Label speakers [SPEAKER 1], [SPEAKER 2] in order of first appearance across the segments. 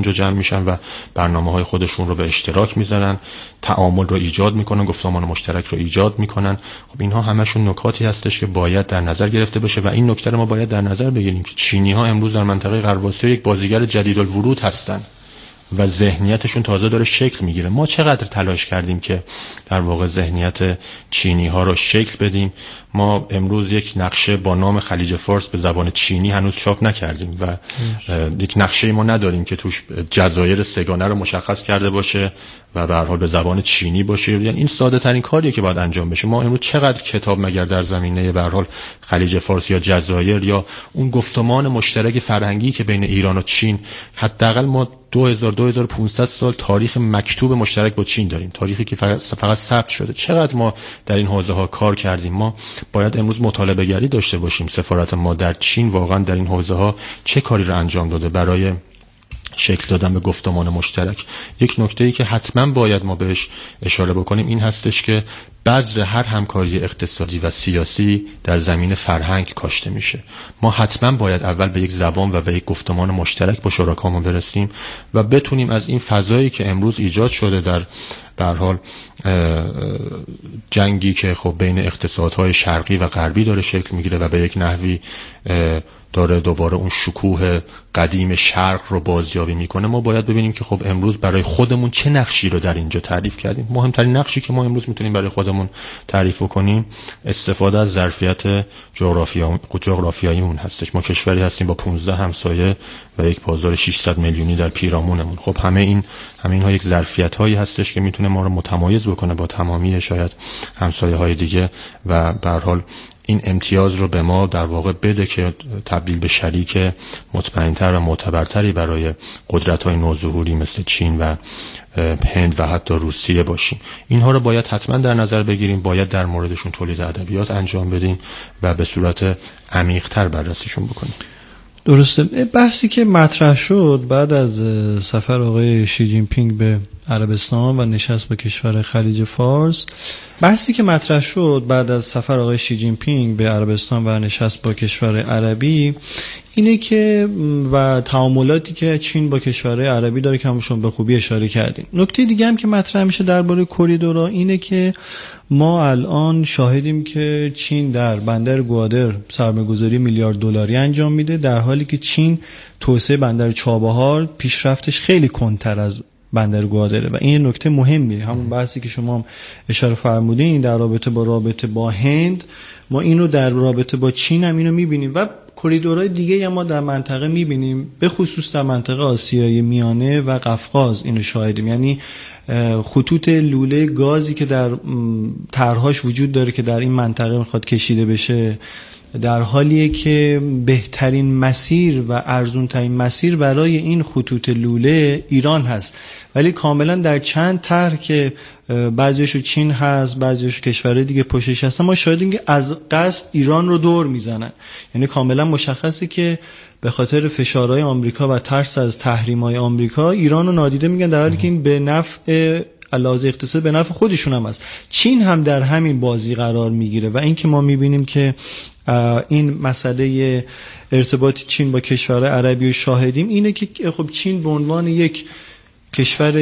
[SPEAKER 1] اونجا جمع میشن و برنامه‌های خودشون رو به اشتراک میذارن، تعامل رو ایجاد میکنن، گفتمان مشترک رو ایجاد میکنن. خب اینها همشون نکاتی هستش که باید در نظر گرفته بشه و این نکته رو ما باید در نظر بگیریم که چینی‌ها امروز در منطقه غرب آسیا یک بازیگر جدیدالورود هستن و ذهنیتشون تازه داره شکل میگیره. ما چقدر تلاش کردیم که در واقع ذهنیت چینی ها رو شکل بدیم. ما امروز یک نقشه با نام خلیج فارس به زبان چینی هنوز چاپ نکردیم و یک نقشه ما نداریم که توش جزایر سگانه رو مشخص کرده باشه و به هر حال به زبان چینی باشه. یعنی این ساده ترین کاریه که باید انجام بشه. ما امروز چقدر کتاب مگر در زمینه به هر حال خلیج فارس یا جزایر یا اون گفتمان مشترک فرهنگی که بین ایران و چین، حداقل ما 2500 سال تاریخ مکتوب مشترک با چین داریم، تاریخی که فقط ثبت شده. چقدر ما در این حوزه ها کار کردیم. ما باید امروز مطالبه گری داشته باشیم. سفارت ما در چین واقعا در این حوزه ها چه کاری رو انجام داده برای شکل دادن به گفتمان مشترک. یک نکته‌ای که حتما باید ما بهش اشاره بکنیم این هستش که بذر هر همکاری اقتصادی و سیاسی در زمین فرهنگ کاشته میشه. ما حتما باید اول به یک زبان و به یک گفتمان مشترک با شرکامون برسیم و بتونیم از این فضایی که امروز ایجاد شده در به هر حال جنگی که خب بین اقتصادهای شرقی و غربی داره شکل میگیره و به یک نحوی داره دوباره اون شکوه قدیم شرق رو بازیابی میکنه، ما باید ببینیم که خب امروز برای خودمون چه نقشی رو در اینجا تعریف کردیم. مهمترین نقشی که ما امروز میتونیم برای خودمون تعریف کنیم استفاده از ظرفیت جغرافیاییمون هستش. ما کشوری هستیم با 15 همسایه و یک بازار 600 میلیونی در پیرامونمون. خب همه اینها یک ظرفیت هایی هستش که میتونه ما رو متمایز بکنه با تمامی شاید همسایه های دیگه و به هر حال این امتیاز رو به ما در واقع بده که تبدیل به شریک مطمئن‌تر و معتبرتری برای قدرت‌های نوظهوری مثل چین و هند و حتی روسیه باشیم. اینها رو باید حتما در نظر بگیریم، باید در موردشون تولید ادبیات انجام بدیم و به صورت عمیق‌تر بررسیشون بکنیم.
[SPEAKER 2] درسته. بحثی که مطرح شد بعد از سفر آقای شی جین پینگ به عربستان و نشست با کشور خلیج فارس، بحثی که مطرح شد بعد از سفر آقای شی جین پینگ به عربستان و نشست با کشور عربی اینه که و تعاملاتی که چین با کشورهای عربی داره که همشون به خوبی اشاره کردیم. نکته دیگه هم که مطرح میشه درباره کوریدورها اینه که ما الان شاهدیم که چین در بندر گوادر سرمایه‌گذاری میلیارد دلاری انجام میده، در حالی که چین توسعه بندر چابهار پیشرفتش خیلی کندتر از بندر گوادره و این نکته مهمیه. همون بحثی که شما هم اشاره فرمودین در رابطه با هند، ما اینو در رابطه با چین هم اینو میبینیم و کوریدورهای دیگه هم ما در منطقه میبینیم، به خصوص در منطقه آسیای میانه و قفقاز اینو شاهدیم. یعنی خطوط لوله گازی که در طرحهاش وجود داره که در این منطقه میخواد کشیده بشه، در حالیه که بهترین مسیر و ارزونترین مسیر برای این خطوط لوله ایران هست، ولی کاملا در چند طرح که بعضیشو چین هست بعضیشو کشورهای دیگه پشتش هستن ما شاهدیم که از قصد ایران رو دور میزنن. یعنی کاملا مشخصه که به خاطر فشارهای آمریکا و ترس از تحریم‌های آمریکا ایران رو نادیده میگن، در حالی که این به نفع علاوه اقتصاد به نفع خودشون هم است. چین هم در همین بازی قرار میگیره و این که ما میبینیم که این مسئله ارتباط چین با کشورهای عربی رو شاهدیم اینه که خب چین به عنوان یک کشور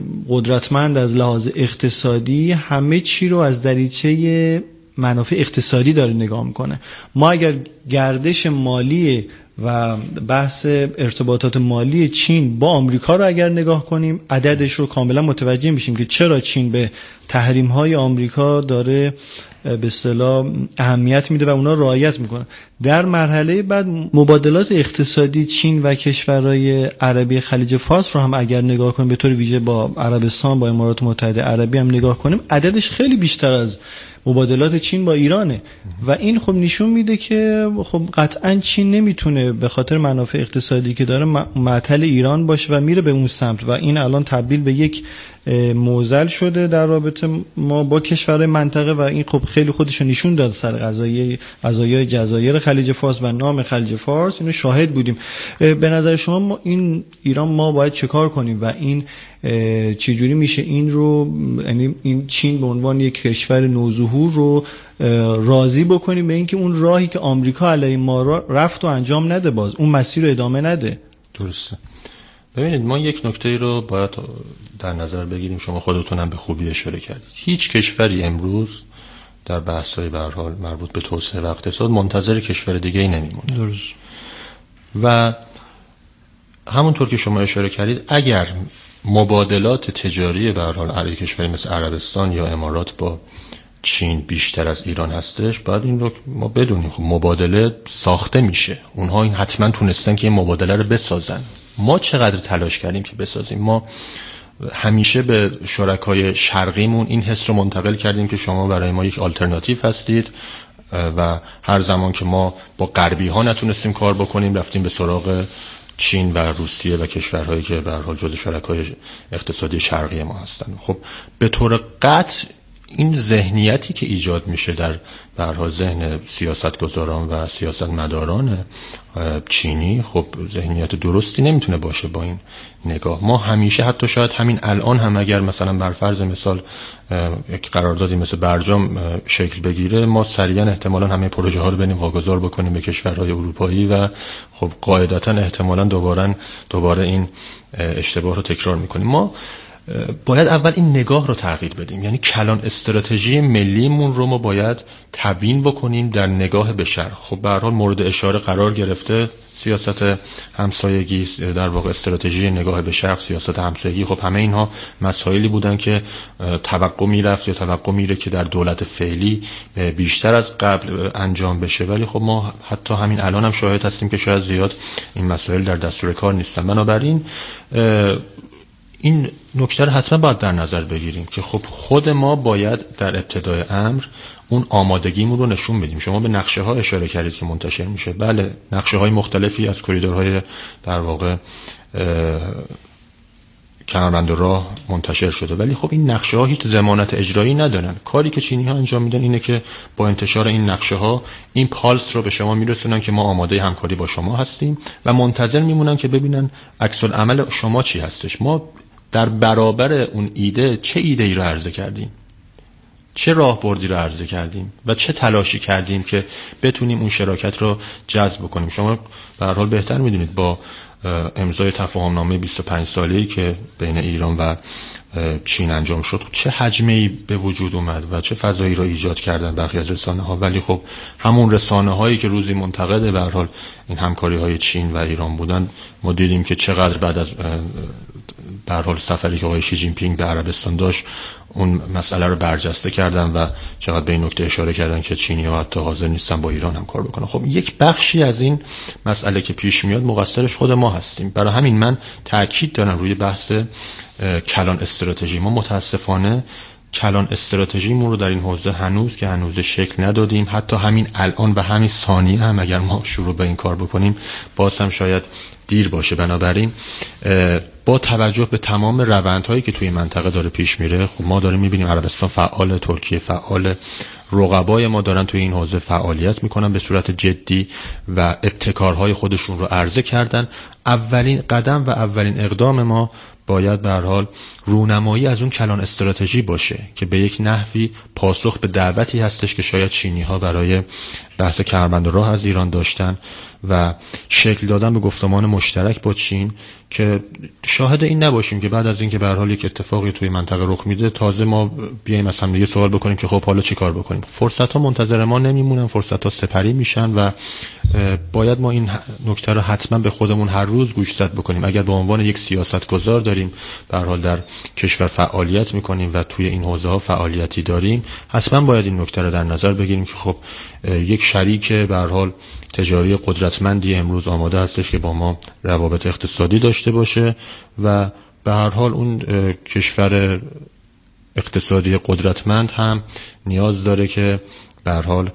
[SPEAKER 2] قدرتمند از لحاظ اقتصادی همه چی رو از دریچه منافع اقتصادی داره نگاه میکنه. ما اگر گردش مالی و بحث ارتباطات مالی چین با آمریکا رو اگر نگاه کنیم عددش رو کاملا متوجه میشیم که چرا چین به تحریم‌های آمریکا داره به اصطلاح اهمیت میده و اونا رعایت میکنه. در مرحله بعد مبادلات اقتصادی چین و کشورهای عربی خلیج فارس رو هم اگر نگاه کنیم، به طور ویژه با عربستان با امارات متحده عربی هم نگاه کنیم، عددش خیلی بیشتر از مبادلات چین با ایرانه و این خب نشون میده که خب قطعا چین نمیتونه به خاطر منافع اقتصادی که داره معطل ایران باشه و میره به اون سمت و این الان تبدیل به یک معضل شده در رابطه ما با کشورهای منطقه و این خب خیلی خودشو نشون داد سر قضایای جزایر خلیج فارس و نام خلیج فارس. اینو شاهد بودیم. به نظر شما ما این ایران ما باید چه کار کنیم و این چجوری میشه این رو، یعنی این چین به عنوان یک کشور نوظهور رو راضی بکنیم به اینکه اون راهی که آمریکا علیه ما رفت و انجام نده، باز اون مسیر رو ادامه نده؟
[SPEAKER 1] درسته. ببینید ما یک نکته رو باید در نظر بگیریم، شما خودتونم به خوبی اشاره کردید. هیچ کشوری امروز در بحث‌های به هر حال مربوط به توسعه و اقتصاد منتظر کشور دیگه‌ای نمیمونه.
[SPEAKER 2] درست.
[SPEAKER 1] و همونطور که شما اشاره کردید اگر مبادلات تجاری به هر حال علیه کشوری مثل عربستان یا امارات با چین بیشتر از ایران هستش، باید این رو ما بدونیم. خب مبادله ساخته میشه، اونها این حتما تونستن که این مبادله رو بسازن. ما چقدر تلاش کردیم که بسازیم؟ ما همیشه به شرکای شرقیمون این حس رو منتقل کردیم که شما برای ما یک آلترناتیو هستید و هر زمان که ما با غربی ها نتونستیم کار بکنیم رفتیم به سراغ چین و روسیه و کشورهایی که به هر حال جزو شرکای اقتصادی شرقی ما هستن. خب به طور قطع این ذهنیتی که ایجاد میشه در به هر حال ذهن سیاستگزاران و سیاستمداران چینی، خب ذهنیت درستی نمیتونه باشه با این نگاه. ما همیشه حتی شاید همین الان هم اگر مثلا بر فرض مثال یک قراردادی مثل برجام شکل بگیره، ما سریعا احتمالاً همه پروژه ها رو بریم واگذار بکنیم به کشورهای اروپایی و خب قاعدتاً احتمالاً دوباره این اشتباه رو تکرار میکنیم. ما باید اول این نگاه رو تغییر بدیم، یعنی کلان استراتژی ملیمون رو ما باید تبیین بکنیم در نگاه به شرق. خب به هر حال مورد اشاره قرار گرفته سیاست همسایگی، در واقع استراتژی نگاه به شرق، سیاست همسایگی. خب همه اینها مسائلی بودن که توقع میرفت یا توقع میره که در دولت فعلی بیشتر از قبل انجام بشه، ولی خب ما حتی همین الان هم شاهد هستیم که شاید زیاد این مسائل در دستور کار نیستن. بنابراین این نکته رو حتما باید در نظر بگیریم که خب خود ما باید در ابتدای امر اون آمادگیمون رو نشون بدیم. شما به نقشه ها اشاره کردید که منتشر میشه. بله، نقشه های مختلفی از کریدورهای در واقع کمربند راه منتشر شده، ولی خب این نقشه ها هیچ ضمانت اجرایی ندارن. کاری که چینی ها انجام میدن اینه که با انتشار این نقشه ها این پالس رو به شما میرسونن که ما آماده همکاری با شما هستیم و منتظر میمونن که ببینن عکس العمل شما چی هستش. ما در برابر اون ایده چه ایده‌ای رو عرضه کردیم، چه راهبردی رو عرضه کردیم و چه تلاشی کردیم که بتونیم اون شراکت رو جذب کنیم. شما به هر حال بهتر میدونید با امضای تفاهمنامه 25 ساله‌ای که بین ایران و چین انجام شد چه حجمه‌ای به وجود اومد و چه فضایی رو ایجاد کردن برخی از رسانه‌ها، ولی خب همون رسانه‌هایی که روزی منتقد به هر حال این همکاری‌های چین و ایران بودن، ما دیدیم که چقدر بعد از به هر حال سفری که آقای شی جین پینگ به عربستان داشت اون مسئله رو برجسته کردن و چقدر به این نکته اشاره کردن که چینی‌ها حتی حاضر نیستن با ایران هم کار بکنن. خب یک بخشی از این مسئله که پیش میاد مقصرش خود ما هستیم. برای همین من تاکید دارم روی بحث کلان استراتژی. ما متاسفانه کلان استراتژیمون رو در این حوزه هنوز شکل ندادیم. حتی همین الان و همین ثانیه هم اگر ما شروع به این کار بکنیم باز هم شاید دیر باشه. بنابراین با توجه به تمام روندهایی که توی منطقه داره پیش میره، خب ما داریم میبینیم عربستان فعال، ترکیه فعال، رقبای ما دارن توی این حوزه فعالیت میکنن به صورت جدی و ابتکارهای خودشون رو عرضه کردن. اولین قدم و اولین اقدام ما باید به هر حال رونمایی از اون کلان استراتژی باشه که به یک نحوی پاسخ به دعوتی هستش که شاید چینی‌ها برای بحث کمربند راه از ایران داشتن و شکل دادن به گفتمان مشترک با چین، که شاهد این نباشیم که بعد از اینکه به هر حال یک اتفاقی توی منطقه رخ میده تازه ما بیایم از هم دیگه سوال بکنیم که خب حالا چیکار بکنیم. فرصت‌ها منتظر ما نمیمونن، فرصت‌ها سپری میشن و باید ما این نکته رو حتما به خودمون هر روز گوشزد بکنیم. اگر به عنوان یک سیاستگزار داریم به هر حال در کشور فعالیت میکنیم و توی این حوزه‌ها فعالیتی داریم، حتما باید این نکته رو در نظر بگیریم که خب یک شریک به هر حال تجاری قدرتمندی امروز آماده هستش که با ما روابط اقتصادی داشته باشه و به هر حال اون کشور اقتصادی قدرتمند هم نیاز داره که به هر حال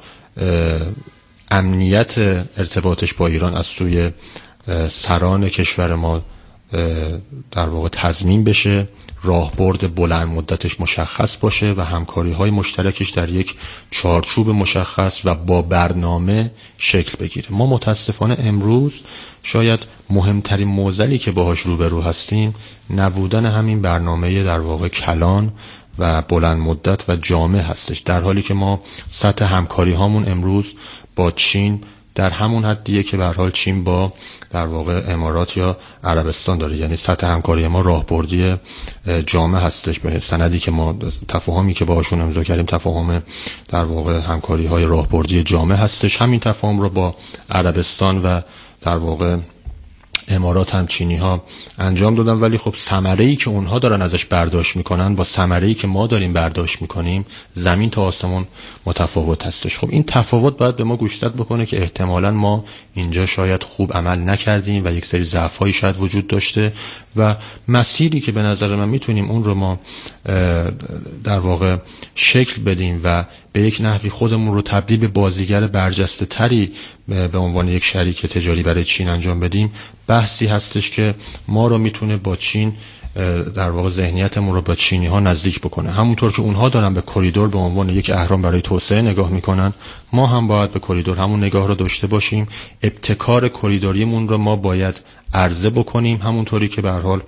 [SPEAKER 1] امنیت ارتباطش با ایران از سوی سران کشور ما در واقع تضمین بشه، راهبرد بلند مدتش مشخص باشه و همکاری‌های مشترکش در یک چارچوب مشخص و با برنامه شکل بگیره. ما متاسفانه امروز شاید مهمترین معضلی که باهاش روبرو هستیم نبودن همین برنامه در واقع کلان و بلند مدت و جامع هستش، در حالی که ما سطح همکاری هامون امروز با چین در همون حدیه که به هر حال چین با در واقع امارات یا عربستان داره. یعنی سطح همکاری ما راهبردی جامع هستش. به سندی که ما تفاهمی که باهاشون امضا کردیم تفاهم در واقع همکاری‌های راهبردی جامع هستش. همین تفاهم رو با عربستان و در واقع امارات هم چینی ها انجام دادن، ولی خب ثمره‌ای که اونها دارن ازش برداشت میکنن با ثمره‌ای که ما داریم برداشت میکنیم زمین تا آسمون متفاوت هستش. خب این تفاوت باید به ما گوشزد بکنه که احتمالاً ما اینجا شاید خوب عمل نکردیم و یک سری ضعف‌هایی شاید وجود داشته و مسیری که به نظر من میتونیم اون رو ما در واقع شکل بدیم و به یک نحوی خودمون رو تبدیل به بازیگر برجسته تری به عنوان یک شریک تجاری برای چین انجام بدیم، بحثی هستش که ما رو میتونه با چین در واقع ذهنیتمون رو با چینی ها نزدیک بکنه. همونطور که اونها دارن به کریدور به عنوان یک اهرم برای توسعه نگاه میکنن، ما هم باید به کریدور همون نگاه رو داشته باشیم. ابتکار کریدوریمون رو ما باید عرضه بکنیم، همونطوری که به هر حال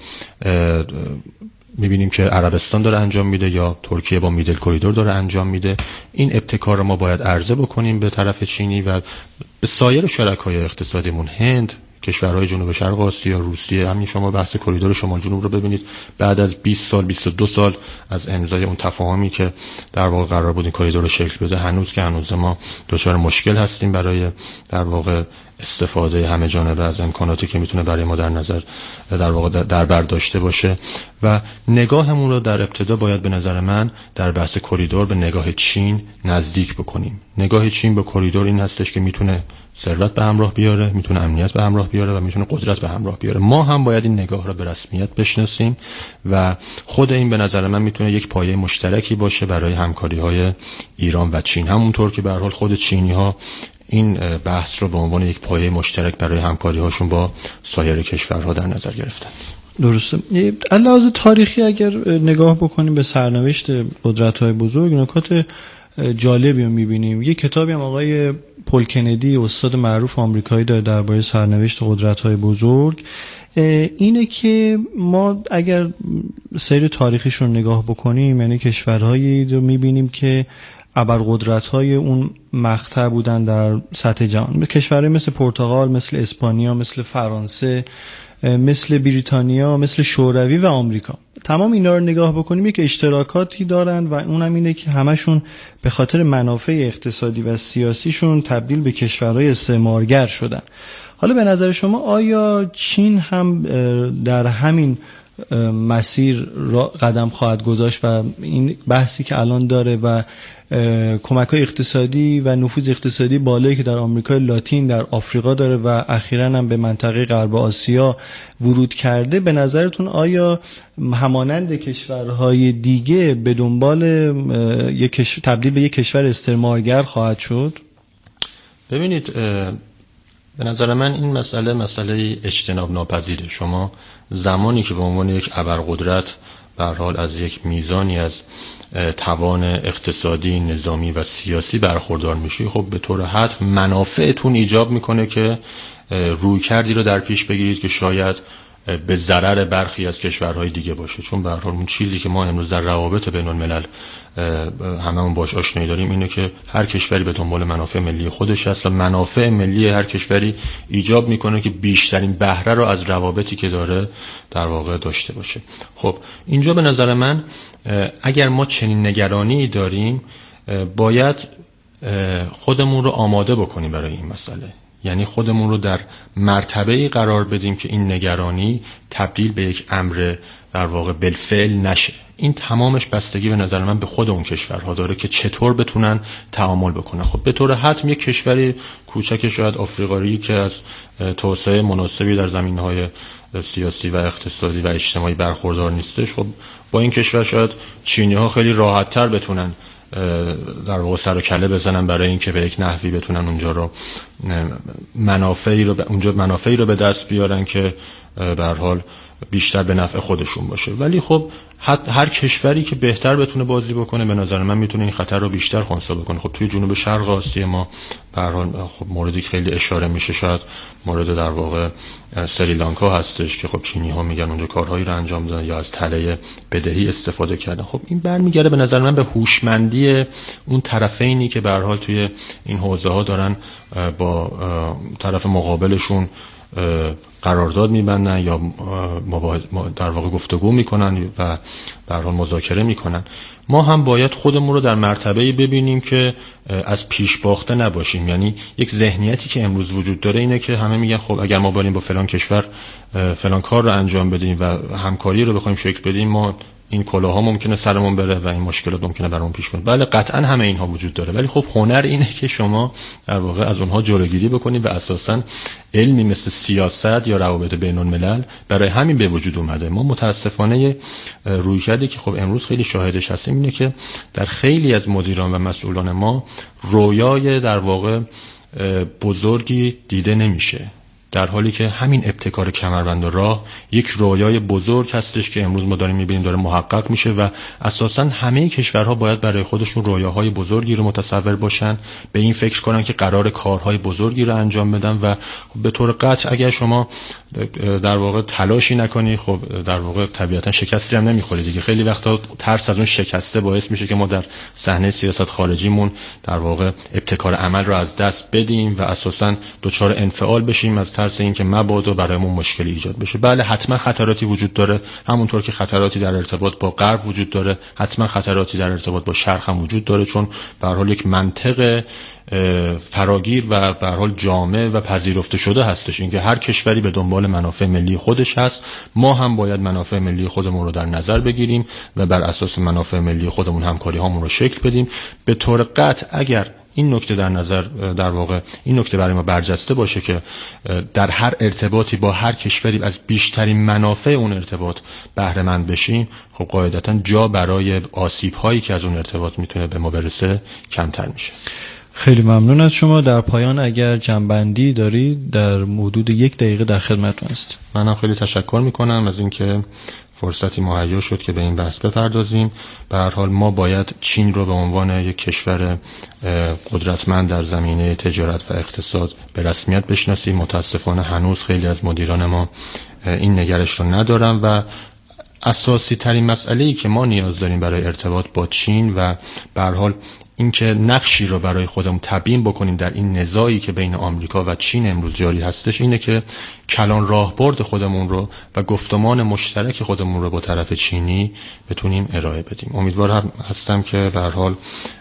[SPEAKER 1] میبینیم که عربستان داره انجام میده یا ترکیه با میدل کریدور داره انجام میده. این ابتکار رو ما باید عرضه بکنیم به طرف چینی و به سایر شرکای اقتصادیمون، هند، کشورهای جنوب شرق آسیا، روسیه. همین شما بحث کریدور شمال جنوب رو ببینید، بعد از 20 سال 22 سال از امضای اون تفاهمی که در واقع قرار بود این کریدور رو شکل بده، هنوز ما دچار مشکل هستیم برای در واقع استفاده همه جانبه از امکاناتی که میتونه برای ما در نظر در واقع در بر داشته باشه. و نگاهمون رو در ابتدا باید به نظر من در بحث کریدور به نگاه چین نزدیک بکنیم. نگاه چین به کریدور این هستش که میتونه ثروت به همراه بیاره، میتونه امنیت به همراه بیاره و میتونه قدرت به همراه بیاره. ما هم باید این نگاه رو به رسمیت بشناسیم و خود این به نظر من میتونه یک پایه مشترکی باشه برای همکاری‌های ایران و چین. همونطور که به هر حال خود چینی‌ها این بحث رو به عنوان یک پایه مشترک برای همکاری‌هاشون با سایر کشورها در نظر گرفتن.
[SPEAKER 2] درسته. علاوه تاریخی اگر نگاه بکنیم به سرنوشت قدرت‌های بزرگ، نکات جالبی رو می‌بینیم. یک کتابی هم آقای پل کندی، استاد معروف آمریکایی، داره درباره سرنوشت قدرت‌های بزرگ. اینه که ما اگر سیر تاریخیشون نگاه بکنیم، یعنی کشورهایی رو می‌بینیم که ابرقدرت‌های اون مقطع بودن در سطح جهان. کشورهای مثل پرتغال، مثل اسپانیا، مثل فرانسه، مثل بریتانیا، مثل شوروی و آمریکا. تمام اینا رو نگاه بکنیم یک اشتراکاتی دارن و اونم اینه که همشون به خاطر منافع اقتصادی و سیاسیشون تبدیل به کشورهای استعمارگر شدن. حالا به نظر شما آیا چین هم در همین مسیر قدم خواهد گذاشت و این بحثی که الان داره و کمک‌های اقتصادی و نفوذ اقتصادی بالایی که در آمریکای لاتین، در آفریقا داره و اخیراً هم به منطقه غرب آسیا ورود کرده، به نظرتون آیا همانند کشورهای دیگه به دنبال تبدیل به یک کشور استعمارگر خواهد شد؟
[SPEAKER 1] ببینید، به نظر من این مسئله اجتناب ناپذیره. شما زمانی که به عنوان یک ابرقدرت به هر حال از یک میزانی از توان اقتصادی، نظامی و سیاسی برخوردار میشی، خب به طور حتم منافعتون ایجاب میکنه که رویکردی رو در پیش بگیرید که شاید به ضرر برخی از کشورهای دیگه باشه. چون به هر حال اون چیزی که ما امروز در روابط بین الملل هممون باش آشنایی داریم اینه که هر کشوری به دنبال منافع ملی خودش است و منافع ملی هر کشوری ایجاب میکنه که بیشترین بهره رو از روابطی که داره در واقع داشته باشه. خب اینجا به نظر من اگر ما چنین نگرانی داریم، باید خودمون رو آماده بکنیم برای این مسئله. یعنی خودمون رو در مرتبه‌ای قرار بدیم که این نگرانی تبدیل به یک امر در واقع بالفعل نشه. این تمامش بستگی به نظر من به خود اون کشورها داره که چطور بتونن تعامل بکنن. خب به طور حتم یک کشوری کوچک شاید آفریقایی که از توسعه مناسبی در زمینه‌های سیاسی و اقتصادی و اجتماعی برخوردار نیستش، خب با این کشور شاید چینی‌ها خیلی راحت‌تر بتونن در واقع سر و کله بزنن برای اینکه به یک نحوی بتونن اونجا رو منافعی رو به دست بیارن که به هر حال بیشتر به نفع خودشون باشه. ولی خب هر کشوری که بهتر بتونه بازی بکنه به نظر من میتونه این خطر رو بیشتر خنثی بکنه. خب توی جنوب شرق آسیا ما به هر حال خب موردی که خیلی اشاره میشه شاید مورد در واقع سریلانکا هستش که خب چینی ها میگن اونجا کارهایی رو انجام دادن یا از تله بدهی استفاده کردن. خب این برمیگرده به نظر من به هوشمندی اون طرفینی که به هر حال توی این حوزه ها دارن با طرف مقابلشون قرارداد میبندن یا در واقع گفتگو میکنن و به هر حال مذاکره میکنن. ما هم باید خودمون رو در مرتبه‌ای ببینیم که از پیش باخته نباشیم. یعنی یک ذهنیتی که امروز وجود داره اینه که همه میگن خب اگر ما بریم با فلان کشور فلان کار رو انجام بدیم و همکاری رو بخوایم شکل بدیم ما این کلاها ممکنه سرمون بره و این مشکلات ممکنه برامون پیش بیاد. بله قطعا همه اینها وجود داره، ولی خب هنر اینه که شما در واقع از اونها جلوگیری بکنید و اساساً علمی مثل سیاست یا روابط بین الملل برای همین به وجود اومده. ما متاسفانه رویکردی که خب امروز خیلی شاهدش هستیم اینه که در خیلی از مدیران و مسئولان ما رویای در واقع بزرگی دیده نمیشه، در حالی که همین ابتکار کمربند راه یک رویای بزرگ هستش که امروز ما داریم میبینیم داره محقق میشه و اساساً همه کشورها باید برای خودشون رویاهای بزرگی رو متصور باشن، به این فکر کنن که قرار کارهای بزرگی رو انجام بدن و به طور قطع اگر شما در واقع تلاشی نکنی خب در واقع طبیعتاً شکستی هم نمیخوری دیگه. خیلی وقتا ترس از اون شکسته باعث میشه که ما در صحنه سیاست خارجیمون در واقع ابتکار عمل رو از دست بدیم و اساساً دچار انفعال بشیم از ترس اینکه مبادا برایمون مشکلی ایجاد بشه. بله حتما خطراتی وجود داره، همونطور که خطراتی در ارتباط با غرب وجود داره حتما خطراتی در ارتباط با شرق هم وجود داره، چون به هر حال یک منطق فراگیر و به هر حال جامع و پذیرفته شده هستش اینکه هر کشوری به دنبال منافع ملی خودش هست. ما هم باید منافع ملی خودمون رو در نظر بگیریم و بر اساس منافع ملی خودمون همکاری هامون رو شکل بدیم. به طور قطع اگر این نکته در واقع این نکته برای ما برجسته باشه که در هر ارتباطی با هر کشوری از بیشترین منافع اون ارتباط بهره مند بشیم، خب قاعدتاً جا برای آسیب هایی که از اون ارتباط میتونه به ما برسه کمتر میشه.
[SPEAKER 2] خیلی ممنون از شما. در پایان اگر جنبندی دارید در حدود 1 دقیقه در خدمتتون است.
[SPEAKER 1] منم خیلی تشکر میکنم از اینکه فرصتی مهیا شد که به این بحث بپردازیم. به هر حال ما باید چین رو به عنوان یک کشور قدرتمند در زمینه تجارت و اقتصاد به رسمیت بشناسیم. متاسفانه هنوز خیلی از مدیران ما این نگرش رو ندارن و اساسی ترین مسئله‌ای که ما نیاز داریم برای ارتباط با چین و به هر حال اینکه نقشی رو برای خودمون تبیین بکنیم در این نزاعی که بین آمریکا و چین امروز جاری هستش اینه که کلان راهبرد خودمون رو و گفتمان مشترک خودمون رو با طرف چینی بتونیم ارائه بدیم. امیدوارم هستم که به هر حال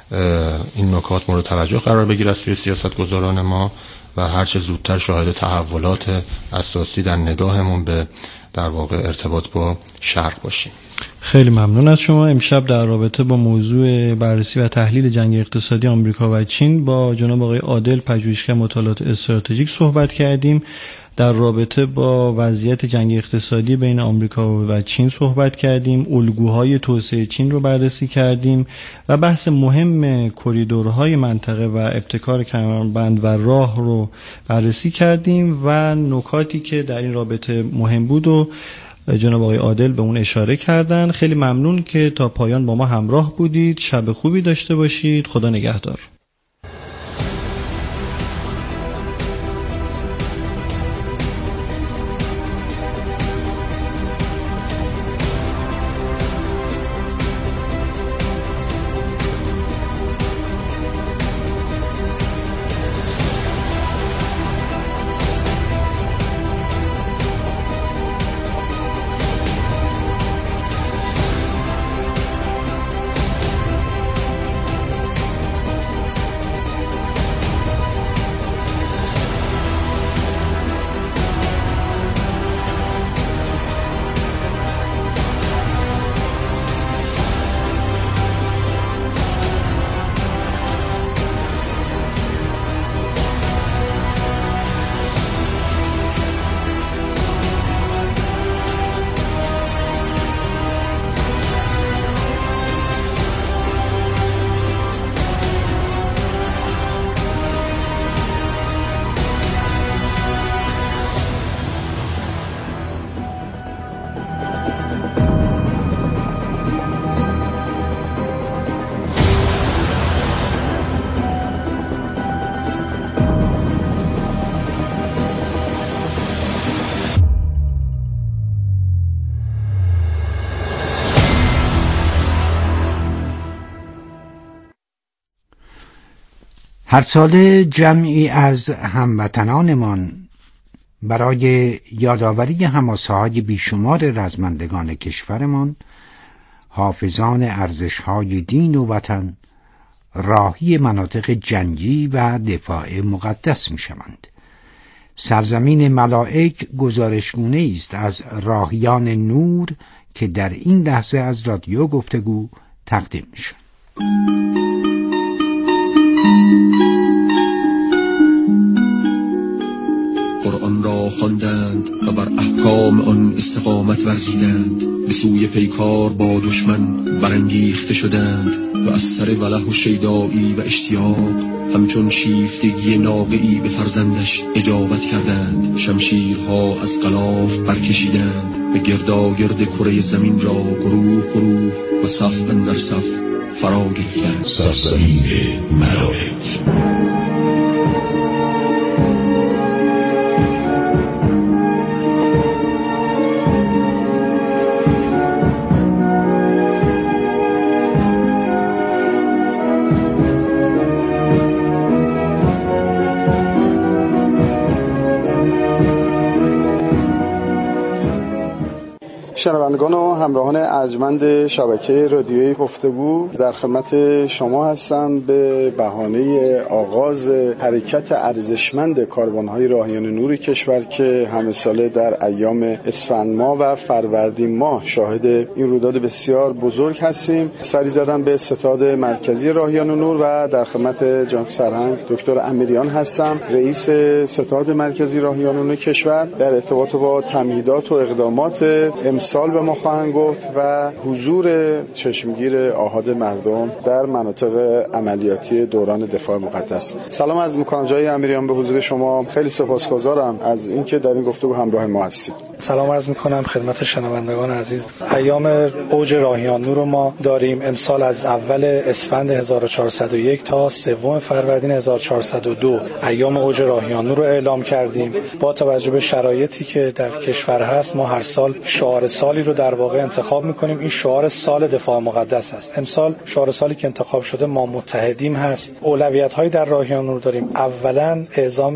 [SPEAKER 1] این نکات مورد توجه قرار بگیره از سوی سیاستگزاران ما و هر چه زودتر شاهد تحولات اساسی در نگاهمون به در واقع ارتباط با شرق باشیم.
[SPEAKER 2] خیلی ممنون از شما. امشب در رابطه با موضوع بررسی و تحلیل جنگ اقتصادی آمریکا و چین با جناب آقای عادل پژوهشگر مطالعات استراتژیک صحبت کردیم. در رابطه با وضعیت جنگ اقتصادی بین آمریکا و چین صحبت کردیم، الگوهای توسعه چین رو بررسی کردیم و بحث مهم کریدورهای منطقه و ابتکار کمربند و راه رو بررسی کردیم و نکاتی که در این رابطه مهم بود و جناب آقای عادل به اون اشاره کردن. خیلی ممنون که تا پایان با ما همراه بودید. شب خوبی داشته باشید. خدا نگهدار.
[SPEAKER 3] هر ساله جمعی از هموطنانمان برای یادآوری حماسه‌های بیشمار رزمندگان کشورمان، حافظان ارزش‌های دین و وطن، راهی مناطق جنگی و دفاع مقدس می‌شوند. سرزمین ملائک گزارشگونه است از راهیان نور که در این لحظه از رادیو گفتگو تقدیم می‌شود.
[SPEAKER 4] قرآن را خواندند و بر احکام آن استقامت ورزیدند، به سوی پیکار با دشمن برانگیخته شدند و از سر وله و شیدایی و اشتیاق همچون شیفتگی ناقه‌ای به فرزندش اجابت کردند. شمشیرها از غلاف برکشیدند و گرداگرد کره زمین را گروه گروه و صف اندر صف فرا گرفتند.
[SPEAKER 5] سرزمین ملائک.
[SPEAKER 6] شنوندگان و همراهان ارجمند شبکه رادیویی گفتگو، در خدمت شما هستم به بهانه آغاز حرکت ارزشمند کاروان‌های راهیان نور کشور که همه ساله در ایام اسفند ماه و فروردین ماه شاهد این رویداد بسیار بزرگ هستیم. سری زدم به ستاد مرکزی راهیان نور و در خدمت جناب سرهنگ دکتر امیریان هستم، رئیس ستاد مرکزی راهیان نور کشور، در ارتباط با تمهیدات و اقدامات سال به ما خواهند گفت و حضور چشمگیر آحاد مردم در مناطق عملیاتی دوران دفاع مقدس. سلام عرض می‌کنم جناب امیریان به حضور شما. خیلی سپاسگزارم از اینکه در این گفتگو همراه ما هستید.
[SPEAKER 2] سلام عرض می‌کنم خدمت شنوندگان عزیز. ایام اوج راهیان نور رو ما داریم. امسال از اول اسفند 1401 تا 3 فروردین 1402 ایام اوج راهیان نور رو اعلام کردیم. با توجه به شرایطی که در کشور هست، ما هر سال شعار سالی رو در واقع انتخاب میکنیم. این شعار سال دفاع مقدس است. امسال شعار سالی که انتخاب شده ما متحدیم هست. اولویت‌هایی در راهیان نور داریم. اولا اعزام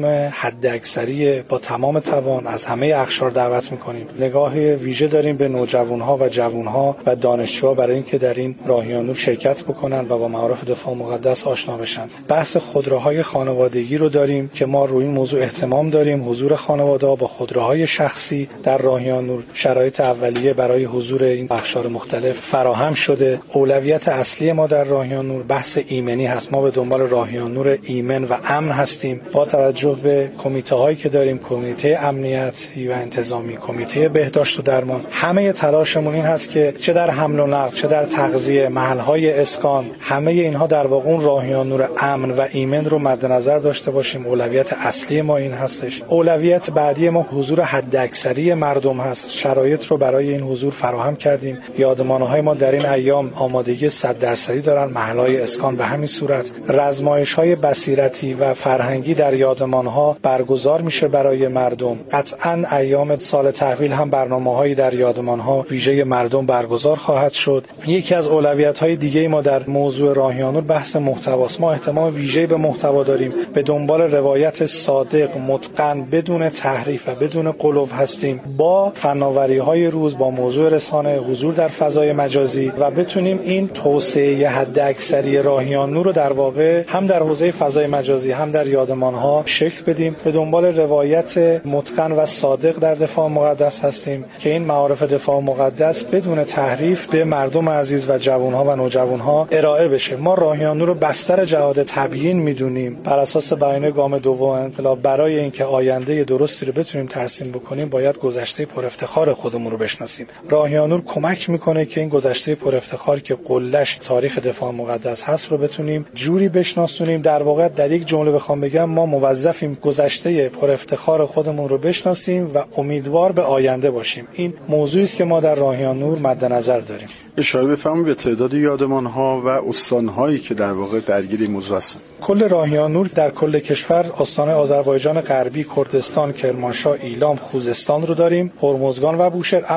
[SPEAKER 2] حداکثری با تمام توان از همه اقشار دعوت میکنیم. نگاه ویژه داریم به نوجوان‌ها و جوان‌ها و دانشجوها برای اینکه در این راهیان نور شرکت بکنن و با معارف دفاع مقدس آشنا بشن. بحث خودروهای خانوادگی رو داریم که ما روی این موضوع اهتمام داریم. حضور خانواده‌ها با خودروهای شخصی در راهیان نور شرایط اولیه برای حضور این اقشار مختلف فراهم شده. اولویت اصلی ما در راهیان نور بحث ایمنی هست. ما به دنبال راهیان نور ایمن و امن هستیم. با توجه به کمیته هایی که داریم، کمیته امنیتی و انتظامی، کمیته بهداشت و درمان، همه تلاشمون این هست که چه در حمل و نقل، چه در تغذیه، محل‌های اسکان، همه اینها در واقع اون راهیان نور امن و ایمن رو مد نظر داشته باشیم. اولویت اصلی ما این هستش. اولویت بعدی ما حضور حداکثری مردم هست. شرایط رو برای این حضور فراهم کردیم. یادمان‌های ما در این ایام آمادگی 100% دارن. محل‌های اسکان به همین صورت. رزمایش‌های بصیرتی و فرهنگی در یادمان‌ها برگزار میشه برای مردم. قطعاً ایام سال تحویل هم برنامه‌هایی در یادمان‌ها ویژه مردم برگزار خواهد شد. یکی از اولویت‌های دیگه ما در موضوع راهیان نور بحث محتواست. ما اهتمام ویژه‌ای به محتوا داریم. به دنبال روایت صادق، متقن، بدون تحریف و بدون غلو هستیم. با فناوری‌های روز، با موضوع رسانه، حضور در فضای مجازی و بتونیم این توسعه حداکثری راهیان نور رو در واقع هم در حوزه فضای مجازی هم در یادمان‌ها شکل بدیم. به دنبال روایت متقن و صادق در دفاع مقدس هستیم که این معارف دفاع مقدس بدون تحریف به مردم عزیز و جوان‌ها و نوجوان‌ها ارائه بشه. ما راهیان نور رو بستر جهاد تبیین می‌دونیم. بر اساس بیانیه گام دوم انقلاب برای اینکه آینده درستی رو بتونیم ترسیم بکنیم باید گذشته پر افتخار خودمون رو بشناسیم. راهیان نور کمک میکنه که این گذشته پر افتخار که قله‌اش تاریخ دفاع مقدس هست رو بتونیم جوری بشناسونیم. در واقع در یک جمله بخوام بگم ما موظفیم گذشته پر افتخار خودمون رو بشناسیم و امیدوار به آینده باشیم. این موضوعی است که ما در راهیان نور مد نظر داریم.
[SPEAKER 6] اشاره بفرمایید به تعداد یادمان‌ها و استان‌هایی که در واقع درگیر این موضوع هستند.
[SPEAKER 2] کل راهیان نور در کل کشور استان آذربایجان غربی، کردستان، کرمانشاه، ایلام، خوزستان رو داریم، هرمزگان و بوشهر. اما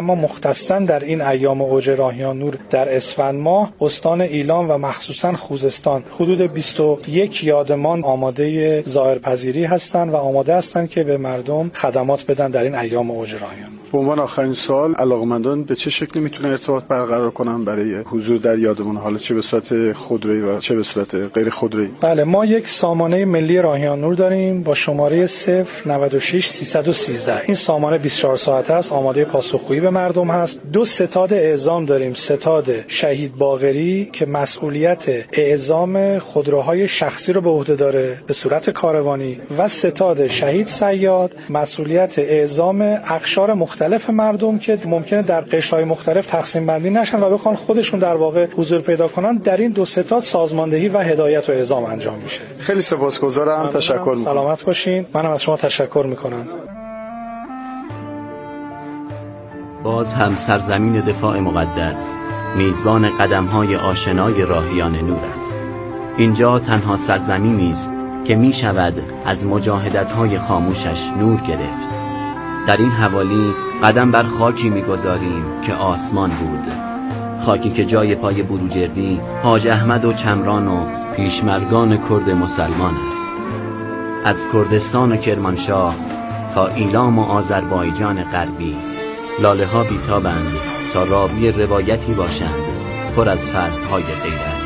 [SPEAKER 7] اما مختصاً در این ایام اوج راهیان نور در اسفند ماه استان ایلام و مخصوصاً خوزستان حدود 21 یادمان آماده ظاهرپذیری هستند و آماده هستند که به مردم خدمات بدن در این ایام اوج راهیان.
[SPEAKER 6] به عنوان آخرین سوال، علاقمندان به چه شکلی میتونن ارتباط برقرار کنن برای حضور در یادمان، حالا چه به صورت خودروئی و چه به صورت غیر خودروئی؟
[SPEAKER 7] بله، ما یک سامانه ملی راهیان نور داریم با شماره 096 313. این سامانه 24 ساعته است، آماده پاسخگویی به مردم هست. 2 ستاد اعزام داریم. ستاد شهید باقری که مسئولیت اعزام خودروهای شخصی رو به عهده داره به صورت کاروانی، و ستاد شهید صیاد مسئولیت اعزام اقشار مختلف مردم که ممکنه در قشرهای مختلف تقسیم بندی نشن و بخوان خودشون در واقع حضور پیدا کنن. در این 2 ستاد سازماندهی و هدایت و اعزام انجام میشه.
[SPEAKER 6] خیلی سپاسگزارم، تشکر میکنم.
[SPEAKER 7] سلامت باشین. منم از شما تشکر میکنم.
[SPEAKER 8] باز هم سرزمین دفاع مقدس میزبان قدم‌های آشنای راهیان نور است. اینجا تنها سرزمینی است که می شود از مجاهدت‌های خاموشش نور گرفت. در این حوالی قدم بر خاکی می‌گذاریم که آسمان بود، خاکی که جای پای بروجردی، حاج احمد و چمران و پیشمرگان کرد مسلمان است. از کردستان و کرمانشاه تا ایلام و آذربایجان غربی لاله ها بیتابند تا راوی روایتی باشند پر از فصل‌های غیرت.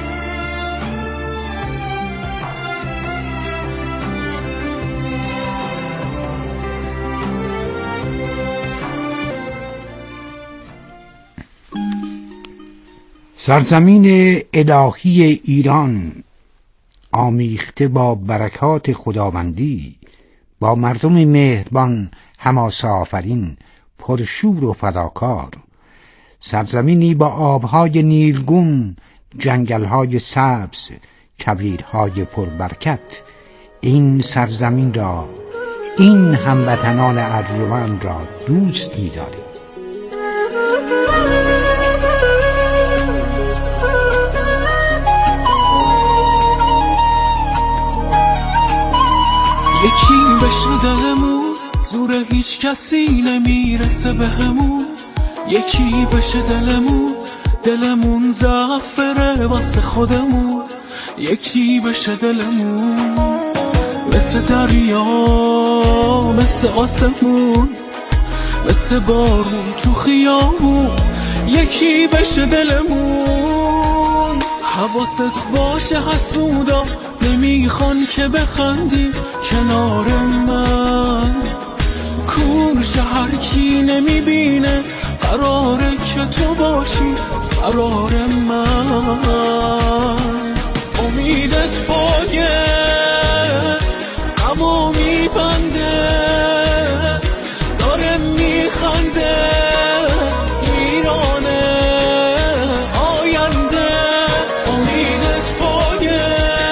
[SPEAKER 3] سرزمین الهی ایران آمیخته با برکات خداوندی، با مردم مهربان، حماسه آفرین، پرشور و فداکار، سرزمینی با آبهای نیلگون، جنگلهای سبز، کویرهای پربرکت. این سرزمین را، این هموطنان ارجمند را دوست می‌داریم.
[SPEAKER 9] یکی بشه دلمون، زور هیچ کسی نمیرسه بهمون. یکی بشه دلمون زعفره واسه خودمون. یکی بشه دلمون مثل دریا، مثل آسمون، مثل بارون تو خیابون. یکی بشه دلمون. حواست باشه حسودا نمیخوان که بخندی کنار من. کورش هر کی نمیبینه قراره که تو باشی قرار من. امیدت باگه غمو میبنده، داره میخنده ایران آینده. امیدت باگه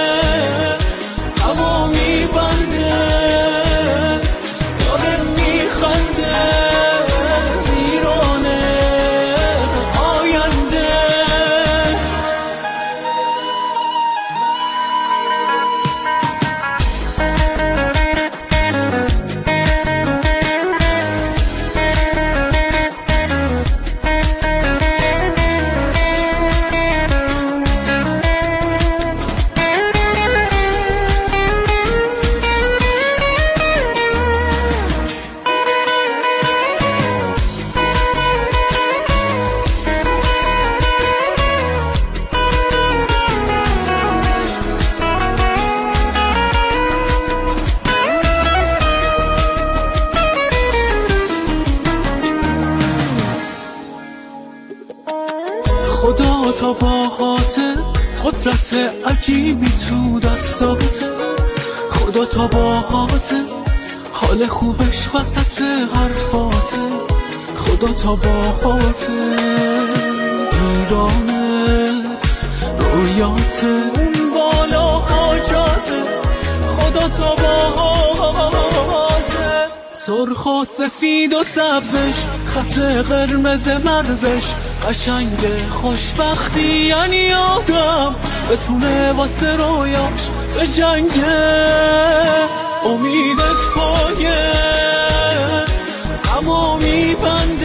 [SPEAKER 9] غمو میبنده، داره میخنده ایران آینده. خدا تا باهاته، قدرت عجیبی تو دستاته. خدا تا باهاته، حال خوبش وسط حرفاته. خدا تا باهاته، ایرانه رویاته، اون بالا حاجاته. خدا تا باهاته، سرخ و سفید و سبزش، خط قرمز مرزش، قشنگ خوشبختی یعنی آدم بتونه واسه رویاش به جنگه. امیدت پایه غمو میبنده،